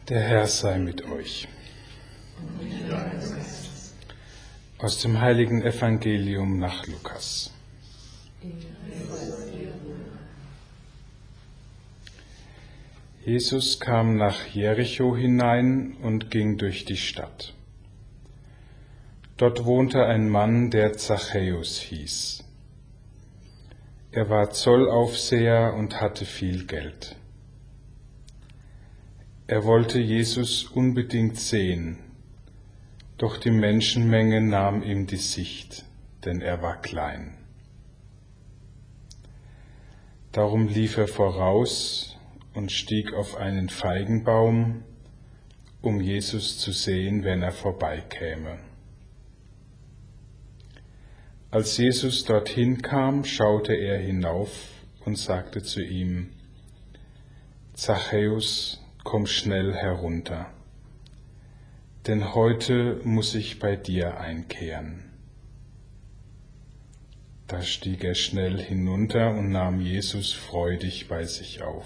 Der Herr sei mit euch. Aus dem heiligen Evangelium nach Lukas. Jesus kam nach Jericho hinein und ging durch die Stadt. Dort wohnte ein Mann, der Zachäus hieß. Er war Zollaufseher und hatte viel Geld. Er wollte Jesus unbedingt sehen, doch die Menschenmenge nahm ihm die Sicht, denn er war klein. Darum lief er voraus und stieg auf einen Feigenbaum, um Jesus zu sehen, wenn er vorbeikäme. Als Jesus dorthin kam, schaute er hinauf und sagte zu ihm: Zachäus, komm schnell herunter, denn heute muss ich bei dir einkehren. Da stieg er schnell hinunter und nahm Jesus freudig bei sich auf.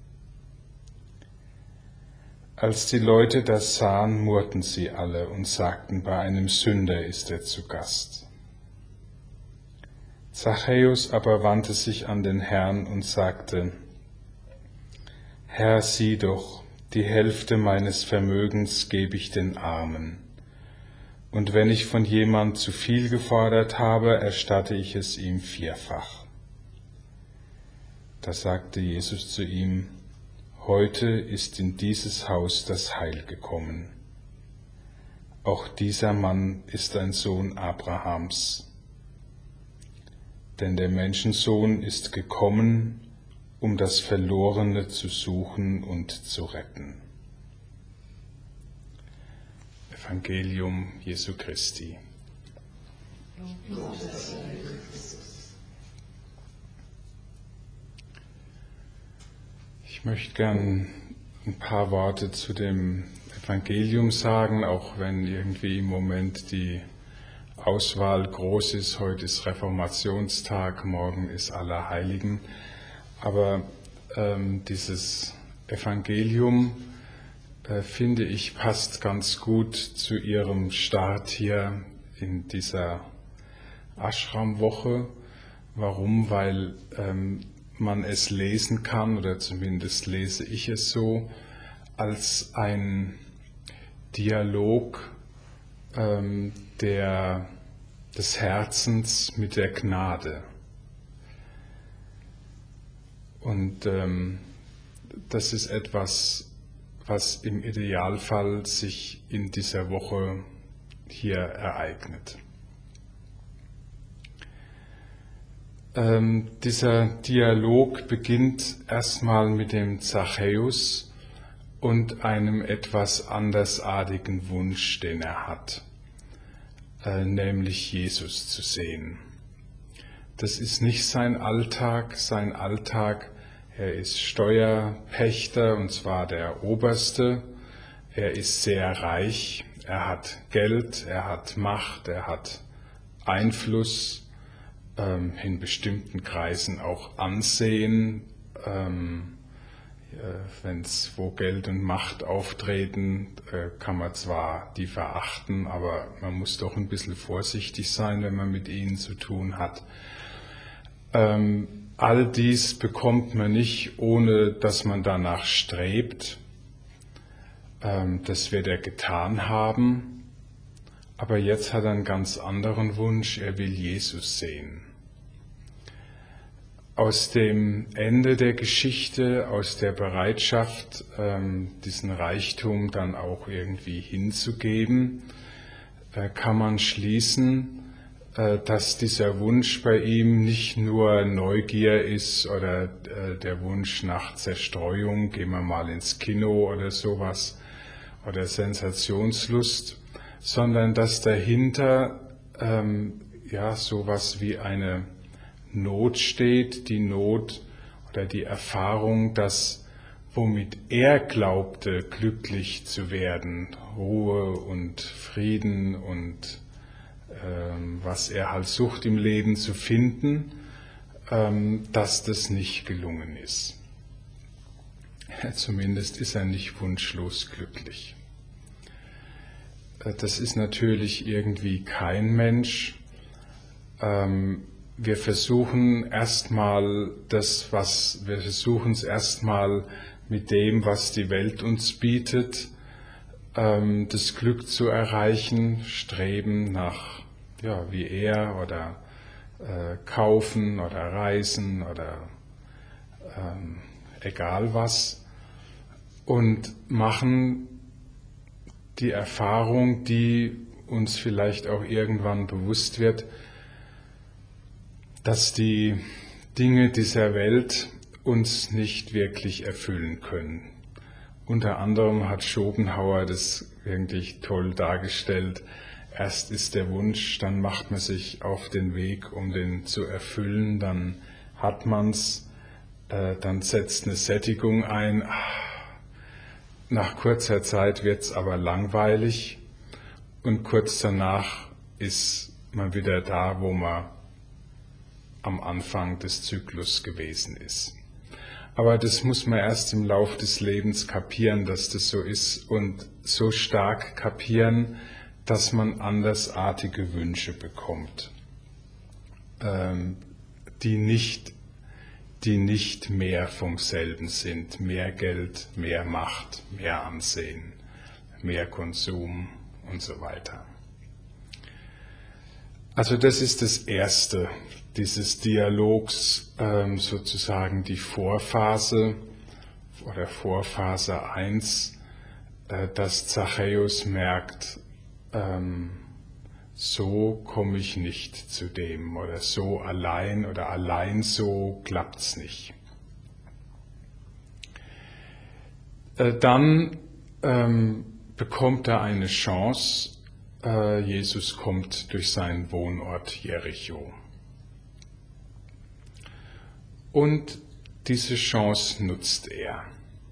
Als die Leute das sahen, murrten sie alle und sagten, bei einem Sünder ist er zu Gast. Zachäus aber wandte sich an den Herrn und sagte: Herr, sieh doch, die Hälfte meines Vermögens gebe ich den Armen. Und wenn ich von jemand zu viel gefordert habe, erstatte ich es ihm vierfach. Da sagte Jesus zu ihm: Heute ist in dieses Haus das Heil gekommen. Auch dieser Mann ist ein Sohn Abrahams. Denn der Menschensohn ist gekommen, um das Verlorene zu suchen und zu retten. Evangelium Jesu Christi. Ich möchte gern ein paar Worte zu dem Evangelium sagen, auch wenn irgendwie im Moment die Auswahl groß ist. Heute ist Reformationstag, morgen ist Allerheiligen. Aber dieses Evangelium, finde ich, passt ganz gut zu Ihrem Start hier in dieser Ashram-Woche. Warum? Weil man es lesen kann, oder zumindest lese ich es so, als ein Dialog des Herzens mit der Gnade. Und das ist etwas, was im Idealfall sich in dieser Woche hier ereignet. Dieser Dialog beginnt erstmal mit dem Zachäus und einem etwas andersartigen Wunsch, den er hat, nämlich Jesus zu sehen. Das ist nicht sein Alltag. Sein Alltag, er ist Steuerpächter, und zwar der Oberste. Er ist sehr reich, er hat Geld, er hat Macht, er hat Einfluss, in bestimmten Kreisen auch Ansehen. Wo Geld und Macht auftreten, kann man zwar die verachten, aber man muss doch ein bisschen vorsichtig sein, wenn man mit ihnen zu tun hat. All dies bekommt man nicht, ohne dass man danach strebt. Das wird er getan haben. Aber jetzt hat er einen ganz anderen Wunsch. Er will Jesus sehen. Aus dem Ende der Geschichte, aus der Bereitschaft, diesen Reichtum dann auch irgendwie hinzugeben, kann man schließen, dass dieser Wunsch bei ihm nicht nur Neugier ist oder der Wunsch nach Zerstreuung, gehen wir mal ins Kino oder sowas, oder Sensationslust, sondern dass dahinter sowas wie eine Not steht, die Not oder die Erfahrung, dass womit er glaubte, glücklich zu werden, Ruhe und Frieden und was er halt sucht im Leben zu finden, dass das nicht gelungen ist. Zumindest ist er nicht wunschlos glücklich. Das ist natürlich irgendwie kein Mensch. Wir versuchen es erstmal mit dem, was die Welt uns bietet, das Glück zu erreichen, streben nach, ja, wie er oder kaufen oder reisen oder egal was, und machen die Erfahrung, die uns vielleicht auch irgendwann bewusst wird, dass die Dinge dieser Welt uns nicht wirklich erfüllen können. Unter anderem hat Schopenhauer das wirklich toll dargestellt. Erst ist der Wunsch, dann macht man sich auf den Weg, um den zu erfüllen, dann hat man's, dann setzt eine Sättigung ein. Nach kurzer Zeit wird's aber langweilig und kurz danach ist man wieder da, wo man am Anfang des Zyklus gewesen ist. Aber das muss man erst im Lauf des Lebens kapieren, dass das so ist, und so stark kapieren, dass man andersartige Wünsche bekommt, die nicht mehr vom selben sind. Mehr Geld, mehr Macht, mehr Ansehen, mehr Konsum und so weiter. Also das ist das Erste dieses Dialogs, sozusagen die Vorphase oder Vorphase 1, dass Zachäus merkt, so komme ich nicht zu dem, oder so allein oder allein so klappt's nicht. Dann bekommt er eine Chance. Jesus kommt durch seinen Wohnort Jericho. Und diese Chance nutzt er.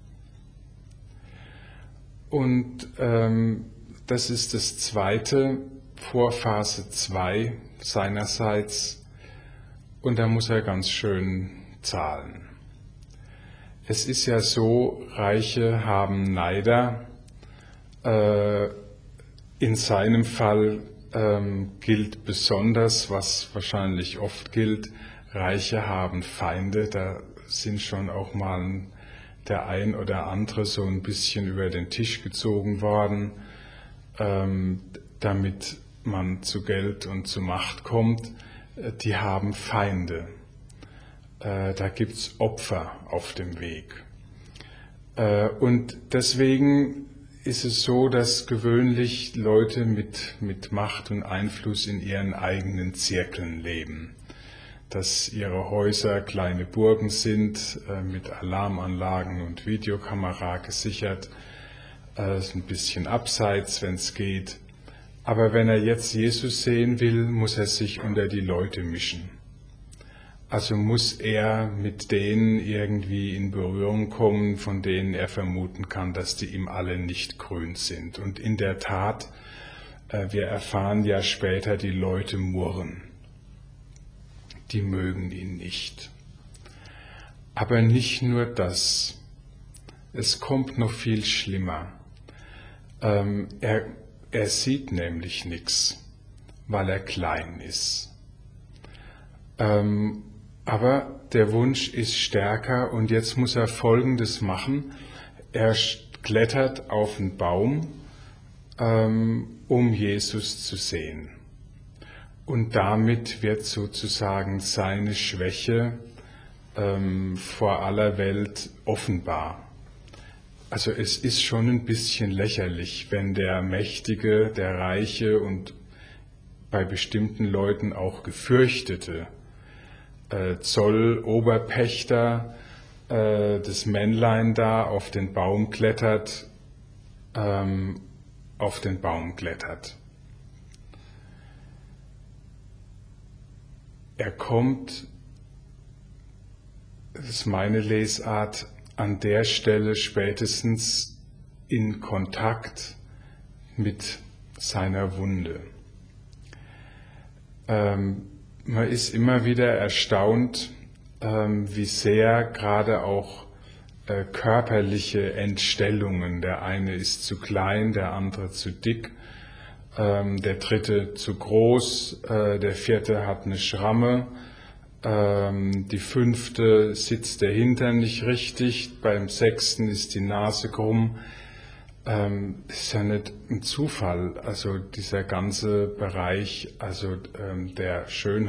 Und das ist das Zweite, Vorphase 2 seinerseits. Und da muss er ganz schön zahlen. Es ist ja so, Reiche haben Neider. In seinem Fall gilt besonders, was wahrscheinlich oft gilt, Reiche haben Feinde. Da sind schon auch mal der ein oder andere so ein bisschen über den Tisch gezogen worden, damit man zu Geld und zu Macht kommt. Die haben Feinde. Da gibt's Opfer auf dem Weg. Und deswegen ist es so, dass gewöhnlich Leute mit Macht und Einfluss in ihren eigenen Zirkeln leben. Dass ihre Häuser kleine Burgen sind, mit Alarmanlagen und Videokamera gesichert, ein bisschen abseits, wenn es geht. Aber wenn er jetzt Jesus sehen will, muss er sich unter die Leute mischen. Also muss er mit denen irgendwie in Berührung kommen, von denen er vermuten kann, dass die ihm alle nicht grün sind. Und in der Tat, wir erfahren ja später, die Leute murren. Die mögen ihn nicht. Aber nicht nur das. Es kommt noch viel schlimmer. Er sieht nämlich nichts, weil er klein ist. Aber der Wunsch ist stärker und jetzt muss er Folgendes machen. Er klettert auf den Baum, um Jesus zu sehen. Und damit wird sozusagen seine Schwäche vor aller Welt offenbar. Also es ist schon ein bisschen lächerlich, wenn der Mächtige, der Reiche und bei bestimmten Leuten auch Gefürchtete Zolloberpächter, das Männlein da auf den Baum klettert, Er kommt, das ist meine Lesart, an der Stelle spätestens in Kontakt mit seiner Wunde. Man ist immer wieder erstaunt, wie sehr gerade auch körperliche Entstellungen. Der eine ist zu klein, der andere zu dick, der dritte zu groß, der vierte hat eine Schramme, die fünfte sitzt der Hintern nicht richtig, beim sechsten ist die Nase krumm. Ist ja nicht ein Zufall, also dieser ganze Bereich, also der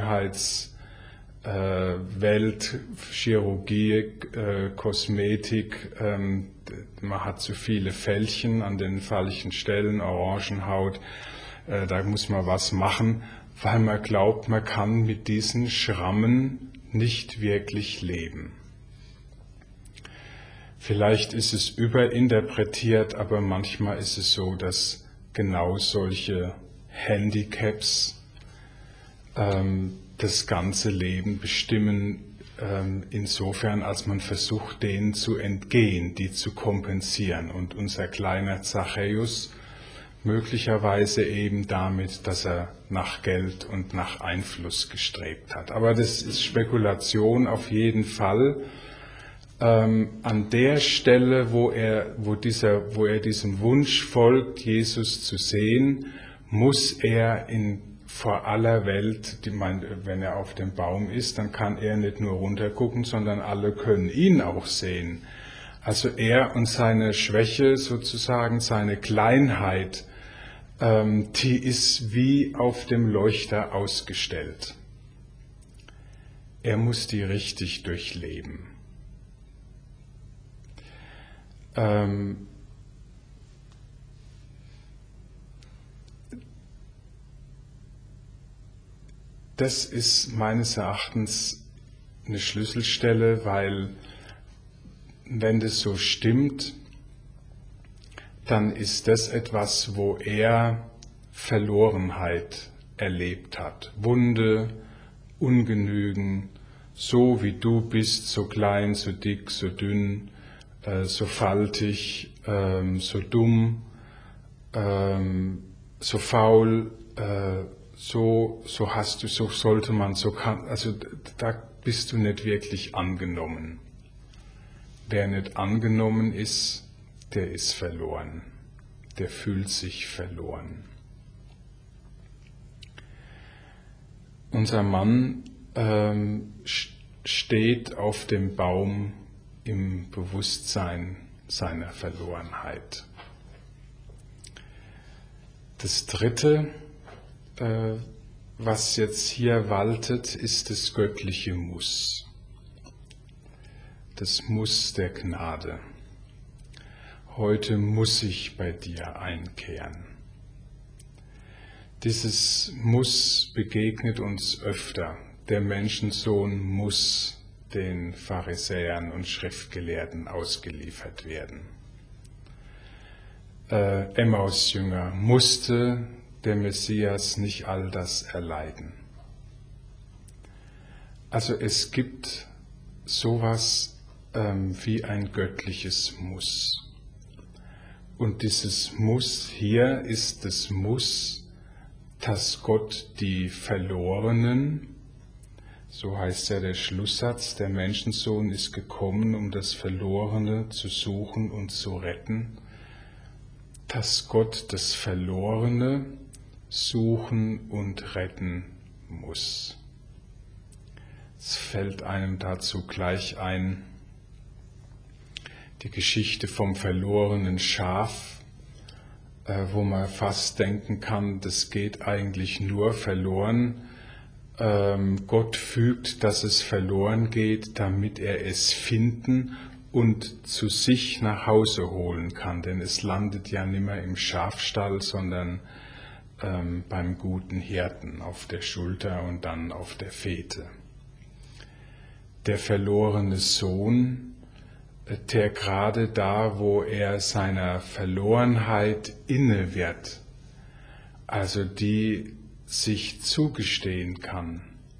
Schönheitswelt, Chirurgie, Kosmetik, man hat zu viele Fältchen an den falschen Stellen, Orangenhaut, da muss man was machen, weil man glaubt, man kann mit diesen Schrammen nicht wirklich leben. Vielleicht ist es überinterpretiert, aber manchmal ist es so, dass genau solche Handicaps das ganze Leben bestimmen, insofern, als man versucht, denen zu entgehen, die zu kompensieren. Und unser kleiner Zachäus möglicherweise eben damit, dass er nach Geld und nach Einfluss gestrebt hat. Aber das ist Spekulation auf jeden Fall. An der Stelle, wo er diesem Wunsch folgt, Jesus zu sehen, muss er vor aller Welt, wenn er auf dem Baum ist, dann kann er nicht nur runtergucken, sondern alle können ihn auch sehen. Also er und seine Schwäche sozusagen, seine Kleinheit, die ist wie auf dem Leuchter ausgestellt. Er muss die richtig durchleben. Das ist meines Erachtens eine Schlüsselstelle, weil wenn das so stimmt, dann ist das etwas, wo er Verlorenheit erlebt hat. Wunde, Ungenügen, so wie du bist, so klein, so dick, so dünn, so faltig, so dumm, so faul, so sollte man, also da bist du nicht wirklich angenommen. Wer nicht angenommen ist, der ist verloren. Der fühlt sich verloren. Unser Mann steht auf dem Baum im Bewusstsein seiner Verlorenheit. Das Dritte, was jetzt hier waltet, ist das göttliche Muss. Das Muss der Gnade. Heute muss ich bei dir einkehren. Dieses Muss begegnet uns öfter. Der Menschensohn muss den Pharisäern und Schriftgelehrten ausgeliefert werden. Emmaus-Jünger, musste der Messias nicht all das erleiden? Also es gibt sowas wie ein göttliches Muss. Und dieses Muss hier ist das Muss, dass Gott die Verlorenen, so heißt ja der Schlusssatz, der Menschensohn ist gekommen, um das Verlorene zu suchen und zu retten, dass Gott das Verlorene suchen und retten muss. Es fällt einem dazu gleich ein, die Geschichte vom verlorenen Schaf, wo man fast denken kann, das geht eigentlich nur verloren. Gott fügt, dass es verloren geht, damit er es finden und zu sich nach Hause holen kann. Denn es landet ja nicht mehr im Schafstall, sondern beim guten Hirten auf der Schulter und dann auf der Fete. Der verlorene Sohn, der gerade da, wo er seiner Verlorenheit inne wird, also die sich zugestehen kann,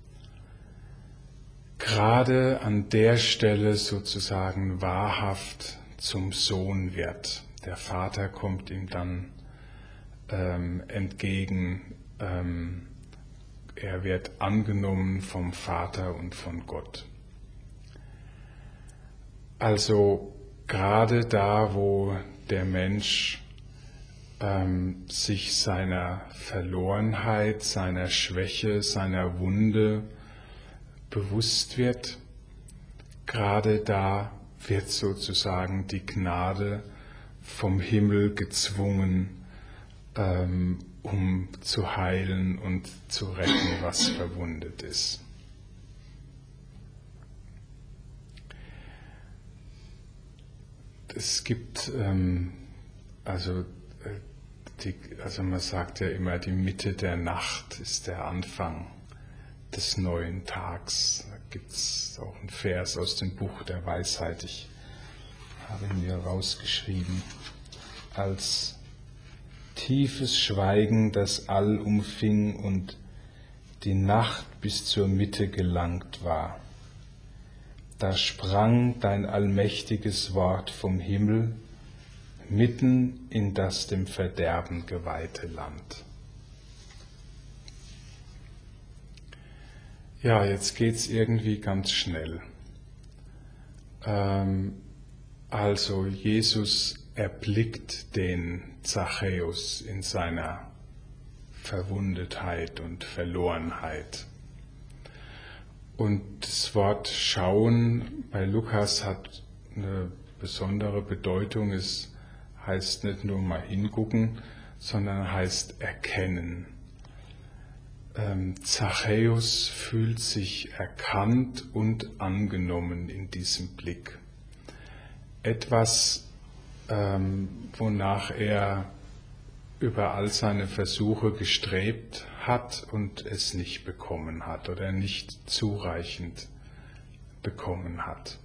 gerade an der Stelle sozusagen wahrhaft zum Sohn wird. Der Vater kommt ihm dann entgegen, er wird angenommen vom Vater und von Gott. Also gerade da, wo der Mensch sich seiner Verlorenheit, seiner Schwäche, seiner Wunde bewusst wird, gerade da wird sozusagen die Gnade vom Himmel gezwungen, um zu heilen und zu retten, was verwundet ist. Es gibt, also man sagt ja immer, die Mitte der Nacht ist der Anfang des neuen Tags. Da gibt es auch einen Vers aus dem Buch der Weisheit, ich habe ihn mir rausgeschrieben, als tiefes Schweigen das All umfing und die Nacht bis zur Mitte gelangt war. Da sprang dein allmächtiges Wort vom Himmel mitten in das dem Verderben geweihte Land. Ja, jetzt geht's irgendwie ganz schnell. Also Jesus erblickt den Zachäus in seiner Verwundetheit und Verlorenheit. Und das Wort schauen bei Lukas hat eine besondere Bedeutung. Es heißt nicht nur mal hingucken, sondern heißt erkennen. Zachäus fühlt sich erkannt und angenommen in diesem Blick. Etwas, wonach er über all seine Versuche gestrebt hat und es nicht bekommen hat oder nicht zureichend bekommen hat.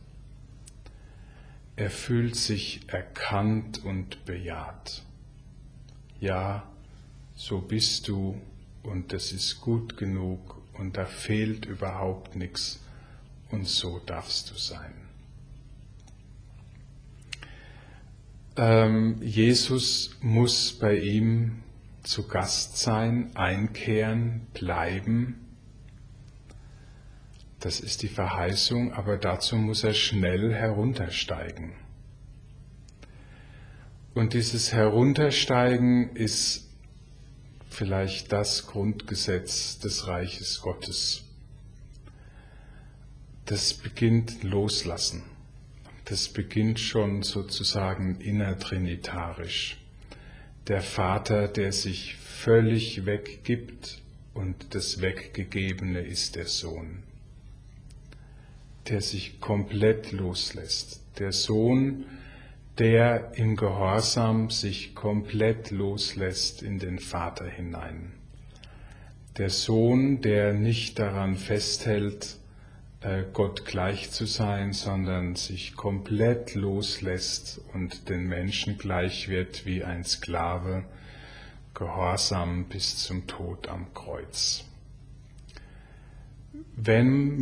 Er fühlt sich erkannt und bejaht. Ja, so bist du und das ist gut genug und da fehlt überhaupt nichts und so darfst du sein. Jesus muss bei ihm zu Gast sein, einkehren, bleiben. Das ist die Verheißung, aber dazu muss er schnell heruntersteigen. Und dieses Heruntersteigen ist vielleicht das Grundgesetz des Reiches Gottes. Das beginnt loslassen. Das beginnt schon sozusagen innertrinitarisch. Der Vater, der sich völlig weggibt und das Weggegebene ist der Sohn, der sich komplett loslässt. Der Sohn, der im Gehorsam sich komplett loslässt in den Vater hinein. Der Sohn, der nicht daran festhält, Gott gleich zu sein, sondern sich komplett loslässt und den Menschen gleich wird wie ein Sklave, gehorsam bis zum Tod am Kreuz. Wenn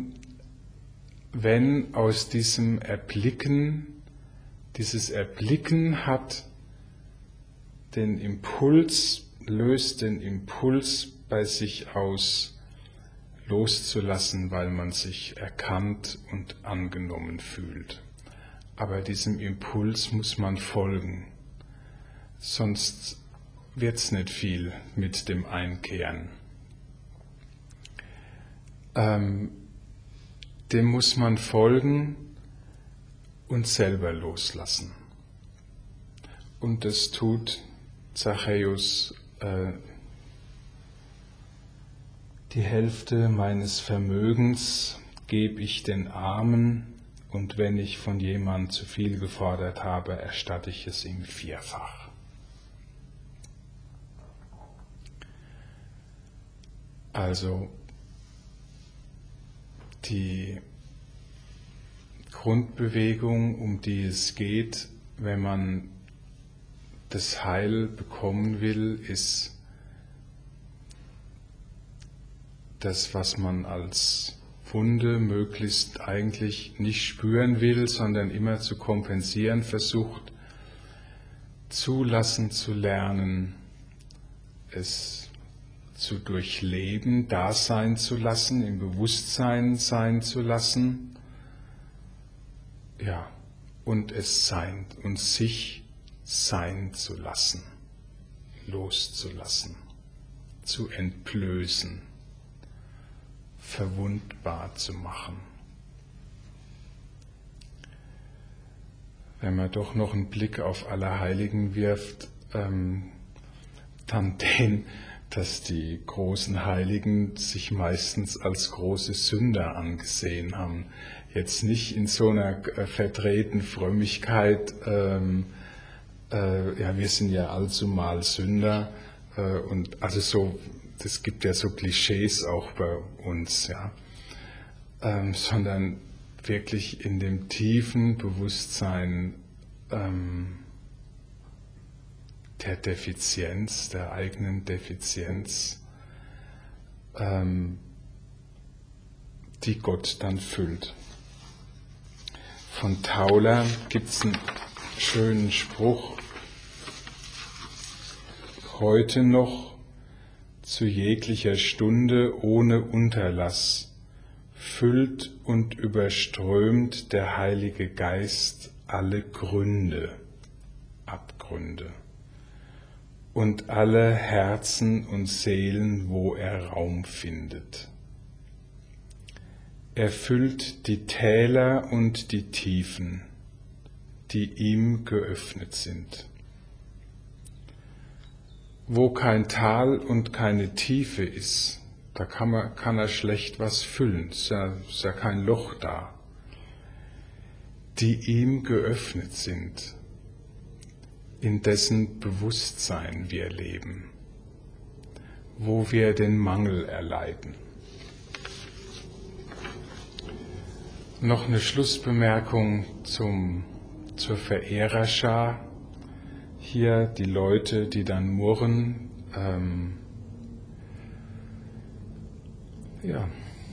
aus diesem Erblicken, dieses Erblicken hat den Impuls, löst den Impuls bei sich aus, loszulassen, weil man sich erkannt und angenommen fühlt. Aber diesem Impuls muss man folgen, sonst wird's nicht viel mit dem Einkehren. Dem muss man folgen und selber loslassen. Und das tut Zachäus. Die Hälfte meines Vermögens gebe ich den Armen, und wenn ich von jemandem zu viel gefordert habe, erstatte ich es ihm vierfach. Also die Grundbewegung, um die es geht, wenn man das Heil bekommen will, ist das, was man als Wunde möglichst eigentlich nicht spüren will, sondern immer zu kompensieren versucht, zulassen zu lernen, es zu durchleben, da sein zu lassen, im Bewusstsein sein zu lassen, ja, und es sein und sich sein zu lassen, loszulassen, zu entblößen, verwundbar zu machen. Wenn man doch noch einen Blick auf Allerheiligen wirft, dann den, dass die großen Heiligen sich meistens als große Sünder angesehen haben. Jetzt nicht in so einer verdrehten Frömmigkeit, ja, wir sind ja allzumal Sünder, und also so, das gibt ja so Klischees auch bei uns, ja, sondern wirklich in dem tiefen Bewusstsein der Defizienz, der eigenen Defizienz, die Gott dann füllt. Von Tauler gibt es einen schönen Spruch: Heute noch zu jeglicher Stunde ohne Unterlass füllt und überströmt der Heilige Geist alle Gründe, Abgründe und alle Herzen und Seelen, wo er Raum findet. Er füllt die Täler und die Tiefen, die ihm geöffnet sind. Wo kein Tal und keine Tiefe ist, da kann er schlecht was füllen, ist ja kein Loch da. Die ihm geöffnet sind, in dessen Bewusstsein wir leben, wo wir den Mangel erleiden. Noch eine Schlussbemerkung zur Verehrerschar. Hier die Leute, die dann murren, ja,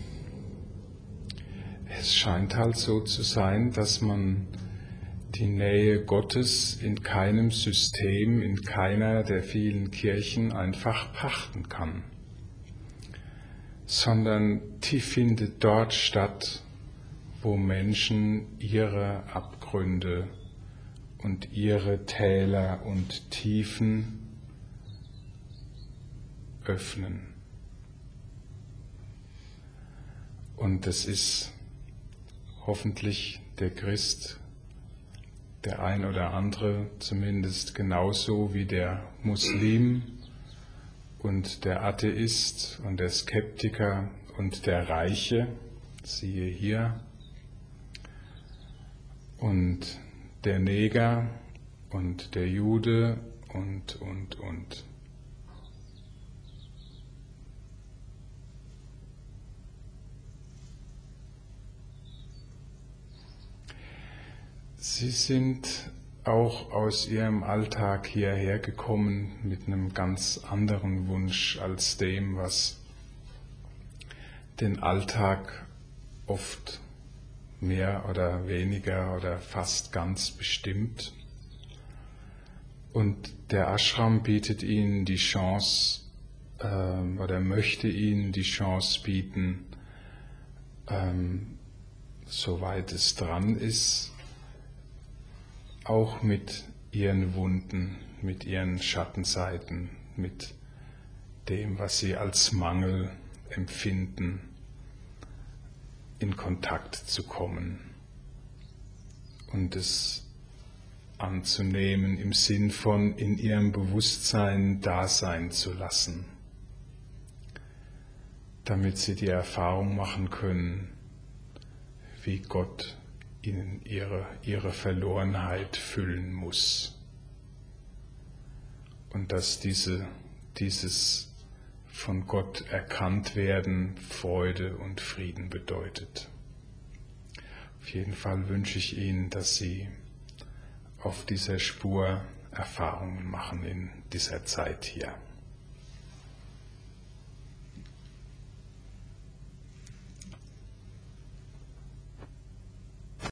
es scheint halt so zu sein, dass man die Nähe Gottes in keinem System, in keiner der vielen Kirchen einfach pachten kann, sondern die findet dort statt, wo Menschen ihre Abgründe und ihre Täler und Tiefen öffnen. Und es ist hoffentlich der Christ, der ein oder andere zumindest genauso wie der Muslim und der Atheist und der Skeptiker und der Reiche, siehe hier, und der Neger und der Jude und. Sie sind auch aus ihrem Alltag hierher gekommen mit einem ganz anderen Wunsch als dem, was den Alltag oft mehr oder weniger oder fast ganz bestimmt. Und der Ashram bietet ihnen die Chance oder möchte ihnen die Chance bieten, soweit es dran ist, auch mit ihren Wunden, mit ihren Schattenseiten, mit dem, was sie als Mangel empfinden, in Kontakt zu kommen und es anzunehmen im Sinn von in ihrem Bewusstsein da sein zu lassen, damit sie die Erfahrung machen können, wie Gott ihnen ihre Verlorenheit füllen muss und dass dieses von Gott erkannt werden Freude und Frieden bedeutet. Auf jeden Fall wünsche ich Ihnen, dass Sie auf dieser Spur Erfahrungen machen in dieser Zeit hier.